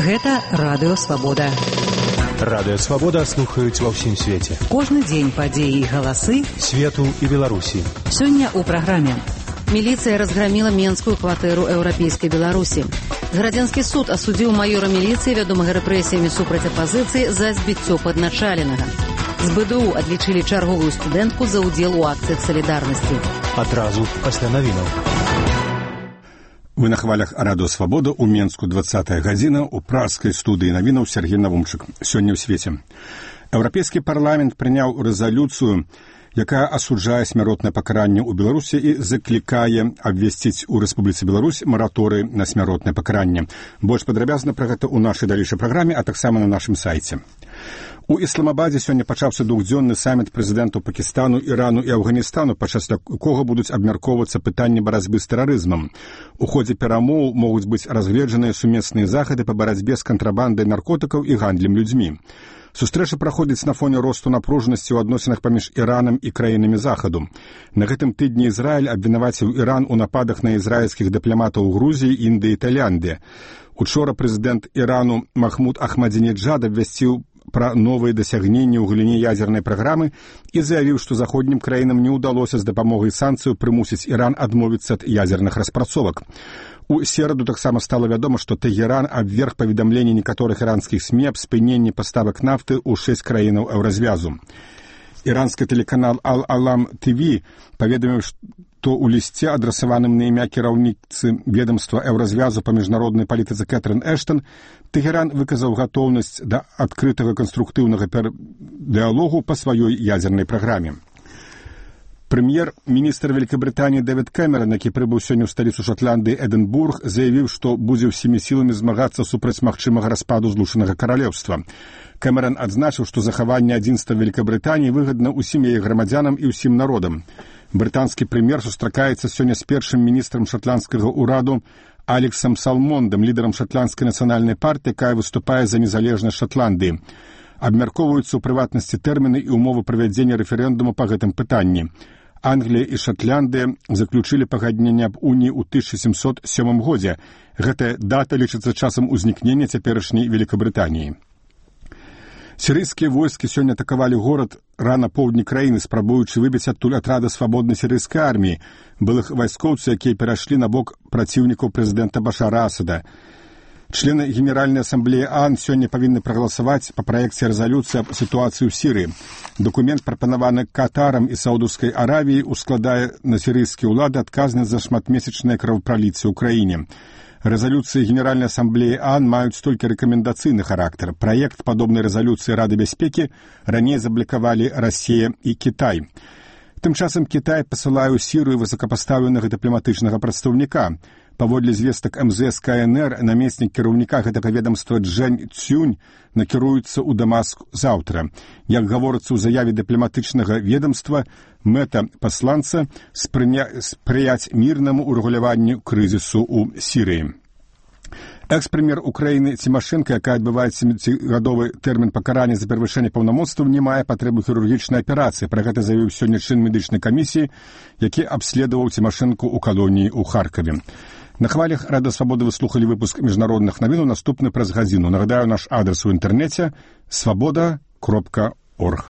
Гэта Радыё Свабода. Радыё Свабода слухаюць ва ўсім свеце. Кожны дзень падзеі і галасы свету і Беларусі. Сёння ў праграме. Міліцыя разграміла менскую кватэру еўрапейскай Беларусі. Градзянскі суд асудзіў маёра міліцыі, вядомага рэпрэсіямі супраць апазіцыі, за збіццё падначаленага. З БДУ адлічылі чарговую студэнтку за ўдзел у акцыях салідарнасці. Адразу пасля навінаў. Вы на хвалях Радыё Свабода ў Менску 20-я гадзіна ў пражскай студыі навінаў Сергей Навумчык. Сёння ў свеце. Еўрапейскі парламент прыняў рэзалюцыю, якая асуджае смяротнае пакаранне ў Беларусі і заклікае абвесціць у Рэспубліцы Беларусь мараторый на смяротнае пакаранне. Больш падрабязна пра гэта ў нашай далейшай праграме, а таксама на нашым сайце. У Ісламабадзе сёння пачаўся двухдзённы саміт прэзідэнтаў Пакістану, Ірану і Афганістану, падчас якога будуць абмяркоўвацца пытанні барацьбы з тэрарызмам. У ходзе перамоў могуць быць разгледжаныя сумесныя захады па барацьбе з кантрабандай наркотыкаў і гандлем людзьмі. Сустрэча праходзіць на фоне росту напружанасці ў адносінах паміж Іранам і краінамі захаду. На гэтым тыдні Ізраіль абвінаваціў Іран у нападах на ізраільскіх дыпламатаў у Грузіі, Індыі і Таіландзе. Учора прэзідэнт Ірану Махмуд Ахмадзінеджад абвясціў пра новыя дасягненні ў галіне ядзернай праграмы і заявіў, што заходнім краінам не ўдалося з дапамогай санкцыяў прымусіць Іран адмовіцца ад ядзерных распрацовак. У сераду таксама стала вядома, што Тэгеран абверг паведамленні некаторых іранскіх СМІ аб спыненні паставак нафты ў 6 краінаў еўразвязу. Іранскі тэлеканал Ал-Алам ТВ паведаміў, што ў лісце, адрасаваным на імя кіраўніцы ведамства еўразвязу па міжнароднай палітыцы Кэтрын Эштон, Тэгеран выказаў гатоўнасць да адкрытага канструктыўнага дыялогу па сваёй ядзернай праграме. Прэм'ер-міністр Вялікабрытаніі Дэвід Кэмеран, які прыбыў сёння ў сталіцу Шотландыі Эдынбург, заявіў, што будзе ўсімі сіламі змагацца супраць магчымага распаду злучанага каралеўства. Кэмеран адзначыў, што захаванне адзінства Вялікабрытаніі выгадна ўсім яе грамадзянам і ўсім народам. Брытанскі прэм'ер сустракаецца сёння з першым міністрам шатландскага ўраду Алексам Салмондам, лідарам шатландскай нацыянальнай партыі, якая выступае за незалежнасць Шатландыі. Абмяркоўваюцца ў прыватнасці тэрміны і ўмовы правядзення рэферэндуму па гэтым пытанні. Англія і Шатландыя заключылі пагадненне аб уніі ў 1707 годзе. Гэтая дата лічыцца часам узнікнення цяперашняй Великабрытаніі. Сірыйскія войскі сёння атакавалі горад рана поўдні краіны, спрабуючы выбіць адтуль атрады свабоднай сірыйскай арміі, былых вайскоўцаў, якія перайшлі на бок праціўнікаў прэзідэнта Башара Асада. Члены Генеральнай асамблеі ААН сёння павінны прагаласаваць па праекце рэзалюцыі аб сітуацыі ў Сірыі. Дакумент, прапанаваны Катарам і Саудаўскай Аравіяй, ускладае на сірыйскія ўлады адказнасць за шматмесячнае краўпраліцце ў краіне. Рэзалюцыі Генеральнай асамблеі ААН маюць толькі рэкамендацыйны характар. Праект падобнай рэзалюцыі Рады бяспекі раней заблакавалі Расія і Кітай. Тым часам Кітай пасылае ў Сірыю высокапастаўленага дыпламатычнага прадстаўніка. Паводле звестак МЗС КНР, намеснік кіраўніка гэтага ведамства Чжэнь Цюнь накіруецца ў Дамаск заўтра. Як гаворыцца ў заяве дыпламатычнага ведамства, мэта пасланца спрыяць мірнаму ўрэгуляванню крызісу ў Сірыі. Экс-прэм'ер Украіны Цімашэнка, якая адбывае 7-гадовы тэрмін пакарання за перавышэнне паўнамоцтваў, не мае патрэбы хірургічнай аперацыі. Пра гэта заявіў сёння член медычнай камісіі, які абследаваў Цімашэнку ў калоніі ў Харкаве. На хвалях Радыё Свабода вы слухалі выпуск міжнародных навінаў, наступны праз гадзіну. Нагадаю, наш адрас у інтэрнэце – swaboda.org.